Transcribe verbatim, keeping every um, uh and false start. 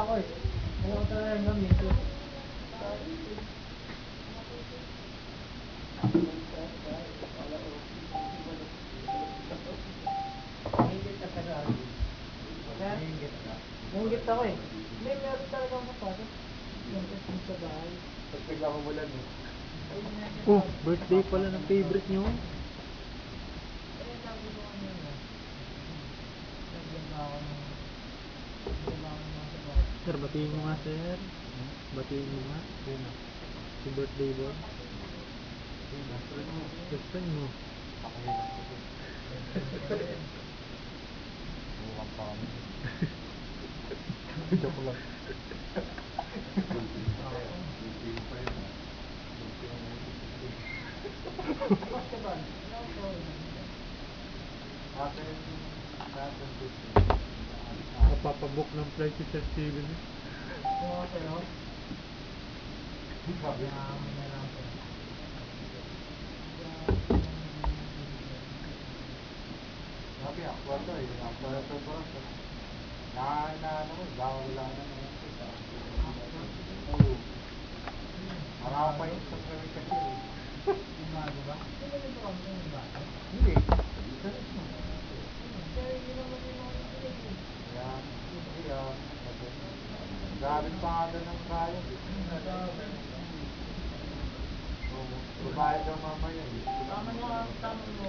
ako eh. Ano ko talaga yung gamitin? Ingit ka sa Arvin. Ingit ka? Ingit ako eh. Hindi, meron talaga ang sapatos. Yung kasi sa bahay. Tapos bigla mo mula no? Oh, birthday pala ng favorite nyo. Sir, batiin mo nga sir. Batiin mo nga. Si birthday boy. Best friend mo. Bukan pa kami. Joke lang. Napapabook ng flight si Sir Steven. Oo, pero Sabi na na lang po. Sabi ako ito eh. Ako ito ba? Na na ano ko, bawal lang naman ito. Oo. Marami pa yung isang gawin kasi eh. Yung bago ba? Hindi yung bago yung bago. Hindi. Kaya yun naman yung mga pinigil. Yan. Yan. Galing pa nga doon ng kaya. Oo. Babae daw mamaya eh. Tama nyo, tama nyo